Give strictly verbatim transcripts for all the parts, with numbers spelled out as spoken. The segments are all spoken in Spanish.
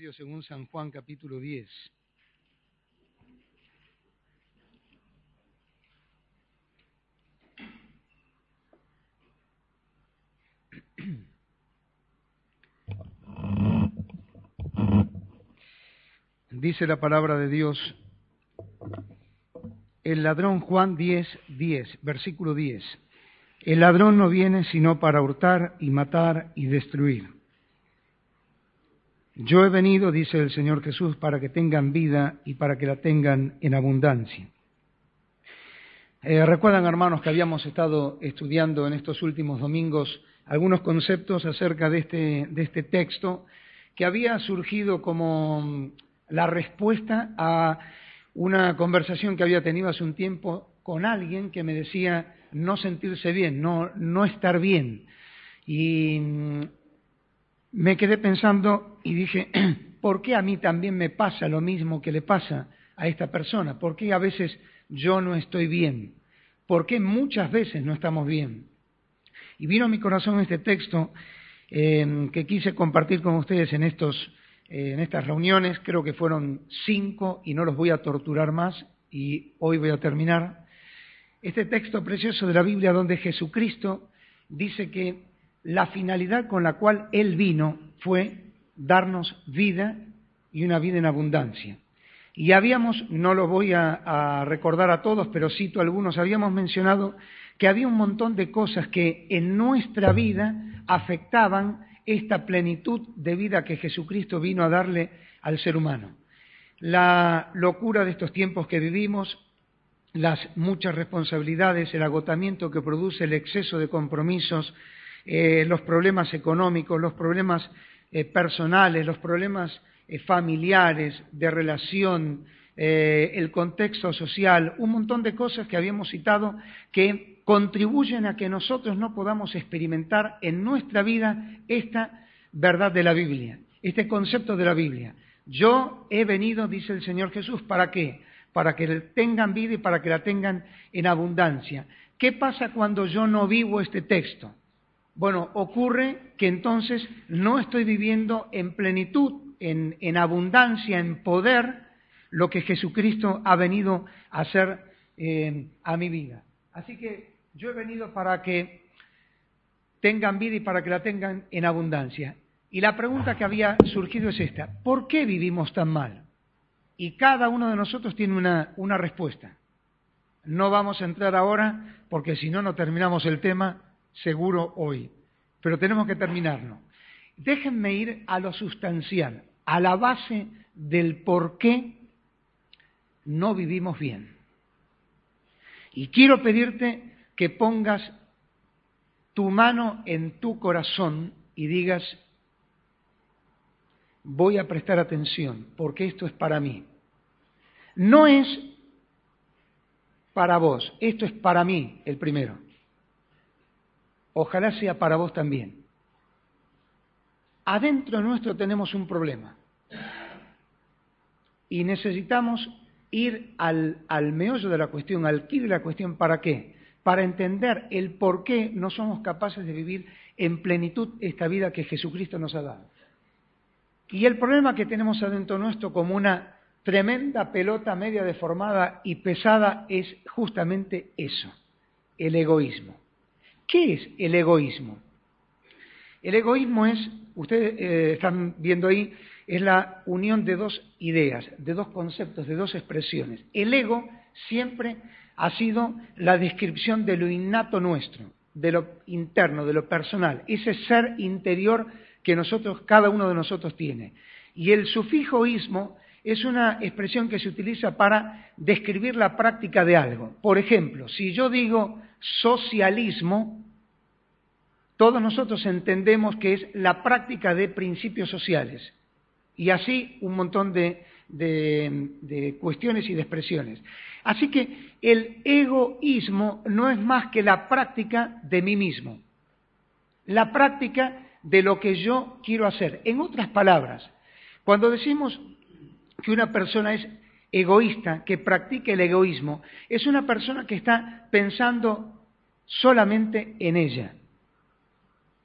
Evangelio según San Juan, capítulo diez. Dice la palabra de Dios, el ladrón, Juan diez, diez, versículo diez. El ladrón no viene sino para hurtar y matar y destruir. Yo he venido, dice el Señor Jesús, para que tengan vida y para que la tengan en abundancia. Eh, Recuerdan, hermanos, que habíamos estado estudiando en estos últimos domingos algunos conceptos acerca de este, de este texto que había surgido como la respuesta a una conversación que había tenido hace un tiempo con alguien que me decía no sentirse bien, no, no estar bien. Y me quedé pensando y dije, ¿por qué a mí también me pasa lo mismo que le pasa a esta persona? ¿Por qué a veces yo no estoy bien? ¿Por qué muchas veces no estamos bien? Y vino a mi corazón este texto eh, que quise compartir con ustedes en, estos, eh, en estas reuniones. Creo que fueron cinco y no los voy a torturar más y hoy voy a terminar. Este texto precioso de la Biblia donde Jesucristo dice que la finalidad con la cual Él vino fue darnos vida y una vida en abundancia. Y habíamos, no lo voy a, a recordar a todos, pero cito algunos, habíamos mencionado que había un montón de cosas que en nuestra vida afectaban esta plenitud de vida que Jesucristo vino a darle al ser humano. La locura de estos tiempos que vivimos, las muchas responsabilidades, el agotamiento que produce el exceso de compromisos, eh, los problemas económicos, los problemas eh, personales, los problemas eh, familiares, de relación, eh, el contexto social, un montón de cosas que habíamos citado que contribuyen a que nosotros no podamos experimentar en nuestra vida esta verdad de la Biblia, este concepto de la Biblia. Yo he venido, dice el Señor Jesús, ¿para qué? Para que tengan vida y para que la tengan en abundancia. ¿Qué pasa cuando yo no vivo este texto? Bueno, ocurre que entonces no estoy viviendo en plenitud, en, en abundancia, en poder, lo que Jesucristo ha venido a hacer eh, a mi vida. Así que yo he venido para que tengan vida y para que la tengan en abundancia. Y la pregunta que había surgido es esta: ¿por qué vivimos tan mal? Y cada uno de nosotros tiene una, una respuesta. No vamos a entrar ahora, porque si no, no terminamos el tema seguro hoy. Pero tenemos que terminarlo. Déjenme ir a lo sustancial, a la base del por qué no vivimos bien. Y quiero pedirte que pongas tu mano en tu corazón y digas: voy a prestar atención, porque esto es para mí. No es para vos, esto es para mí el primero. Ojalá sea para vos también. Adentro nuestro tenemos un problema y necesitamos ir al, al meollo de la cuestión, al quid de la cuestión. ¿Para qué? Para entender el por qué no somos capaces de vivir en plenitud esta vida que Jesucristo nos ha dado. Y el problema que tenemos adentro nuestro, como una tremenda pelota media deformada y pesada, es justamente eso, el egoísmo. ¿Qué es el egoísmo? El egoísmo es, ustedes eh, están viendo ahí, es la unión de dos ideas, de dos conceptos, de dos expresiones. El ego siempre ha sido la descripción de lo innato nuestro, de lo interno, de lo personal, ese ser interior que nosotros, cada uno de nosotros tiene. Y el sufijo ismo es una expresión que se utiliza para describir la práctica de algo. Por ejemplo, si yo digo socialismo, todos nosotros entendemos que es la práctica de principios sociales. Y así un montón de, de, de cuestiones y de expresiones. Así que el egoísmo no es más que la práctica de mí mismo. La práctica de lo que yo quiero hacer. En otras palabras, cuando decimos que una persona es egoísta, que practica el egoísmo, es una persona que está pensando solamente en ella.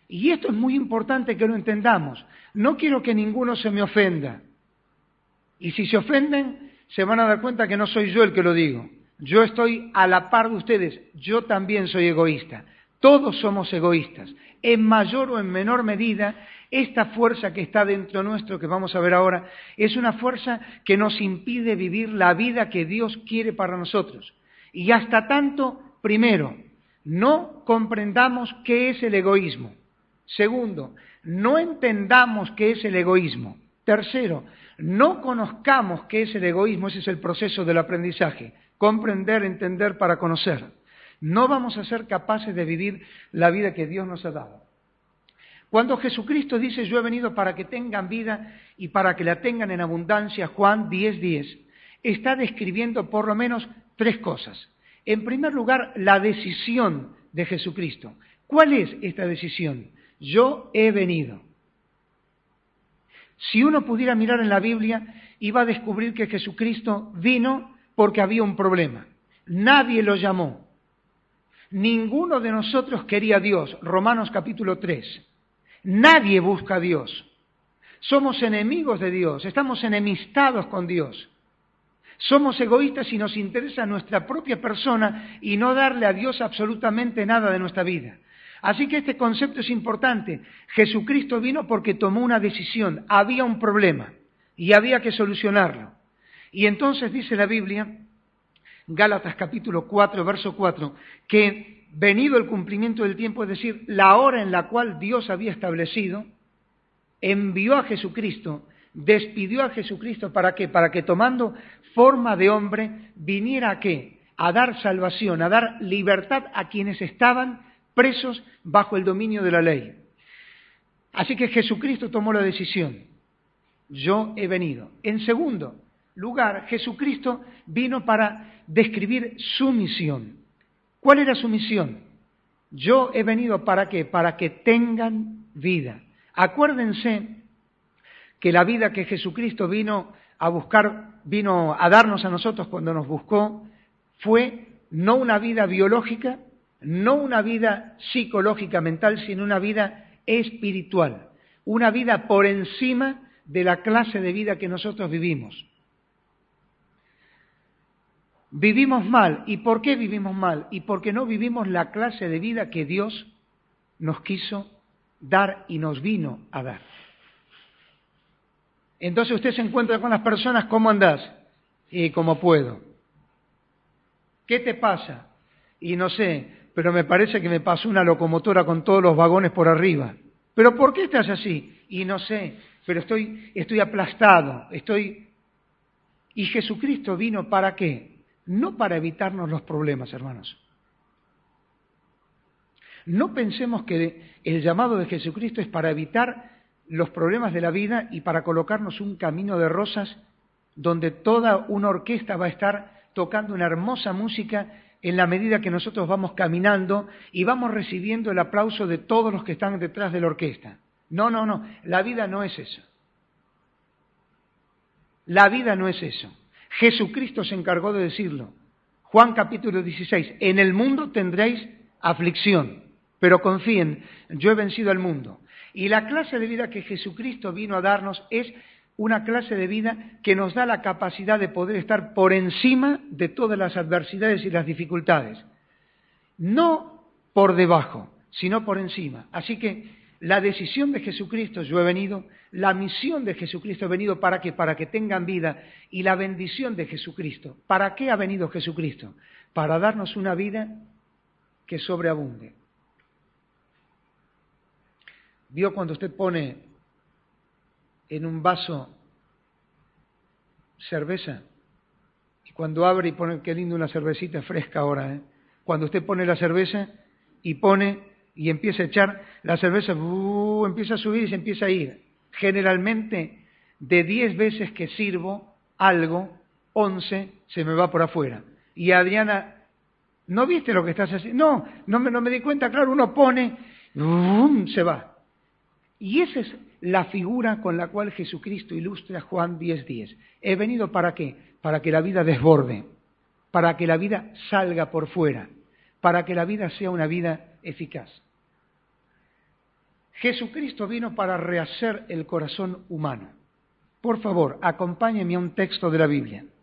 Y esto es muy importante que lo entendamos. No quiero que ninguno se me ofenda. Y si se ofenden, se van a dar cuenta que no soy yo el que lo digo. Yo estoy a la par de ustedes. Yo también soy egoísta. Todos somos egoístas. En mayor o en menor medida, esta fuerza que está dentro nuestro, que vamos a ver ahora, es una fuerza que nos impide vivir la vida que Dios quiere para nosotros. Y hasta tanto, primero, no comprendamos qué es el egoísmo. Segundo, no entendamos qué es el egoísmo. Tercero, no conozcamos qué es el egoísmo. Ese es el proceso del aprendizaje. Comprender, entender para conocer. No vamos a ser capaces de vivir la vida que Dios nos ha dado. Cuando Jesucristo dice, yo he venido para que tengan vida y para que la tengan en abundancia, Juan diez diez, está describiendo por lo menos tres cosas. En primer lugar, la decisión de Jesucristo. ¿Cuál es esta decisión? Yo he venido. Si uno pudiera mirar en la Biblia, iba a descubrir que Jesucristo vino porque había un problema. Nadie lo llamó. Ninguno de nosotros quería a Dios. Romanos capítulo tres. Nadie busca a Dios. Somos enemigos de Dios, estamos enemistados con Dios. Somos egoístas y nos interesa nuestra propia persona y no darle a Dios absolutamente nada de nuestra vida. Así que este concepto es importante. Jesucristo vino porque tomó una decisión. Había un problema y había que solucionarlo. Y entonces dice la Biblia, Gálatas capítulo cuatro, verso cuatro, que venido el cumplimiento del tiempo, es decir, la hora en la cual Dios había establecido, envió a Jesucristo, despidió a Jesucristo, ¿para qué? Para que tomando forma de hombre viniera a qué? A dar salvación, a dar libertad a quienes estaban presos bajo el dominio de la ley. Así que Jesucristo tomó la decisión. Yo he venido. En segundo lugar, Jesucristo vino para describir su misión. ¿Cuál era su misión? Yo he venido ¿para qué? Para que tengan vida. Acuérdense que la vida que Jesucristo vino a buscar, vino a darnos a nosotros cuando nos buscó, fue no una vida biológica, no una vida psicológica, mental, sino una vida espiritual, una vida por encima de la clase de vida que nosotros vivimos. Vivimos mal. ¿Y por qué vivimos mal? Y porque no vivimos la clase de vida que Dios nos quiso dar y nos vino a dar. Entonces usted se encuentra con las personas, ¿cómo andás? Y como puedo. ¿Qué te pasa? Y no sé, pero me parece que me pasó una locomotora con todos los vagones por arriba. ¿Pero por qué estás así? Y no sé, pero estoy, estoy aplastado, estoy... ¿Y Jesucristo vino para qué? No para evitarnos los problemas, hermanos. No pensemos que el llamado de Jesucristo es para evitar los problemas de la vida y para colocarnos un camino de rosas donde toda una orquesta va a estar tocando una hermosa música en la medida que nosotros vamos caminando y vamos recibiendo el aplauso de todos los que están detrás de la orquesta. No, no, no, la vida no es eso. La vida no es eso. Jesucristo se encargó de decirlo. Juan capítulo dieciséis, en el mundo tendréis aflicción, pero confíen, yo he vencido al mundo. Y la clase de vida que Jesucristo vino a darnos es una clase de vida que nos da la capacidad de poder estar por encima de todas las adversidades y las dificultades. No por debajo, sino por encima. Así que la decisión de Jesucristo, yo he venido, la misión de Jesucristo ha venido para que, para que tengan vida, y la bendición de Jesucristo. ¿Para qué ha venido Jesucristo? Para darnos una vida que sobreabunde. ¿Vio cuando usted pone en un vaso cerveza? Y cuando abre y pone, qué lindo una cervecita fresca ahora, ¿eh? Cuando usted pone la cerveza y pone y empieza a echar, la cerveza uh, empieza a subir y se empieza a ir. Generalmente, de diez veces que sirvo algo, once se me va por afuera. Y Adriana, ¿no viste lo que estás haciendo? No, no me, no me di cuenta, claro, uno pone, uh, se va. Y esa es la figura con la cual Jesucristo ilustra Juan diez diez. He venido ¿para qué? Para que la vida desborde, para que la vida salga por fuera, para que la vida sea una vida eficaz. Jesucristo vino para rehacer el corazón humano. Por favor, acompáñenme a un texto de la Biblia.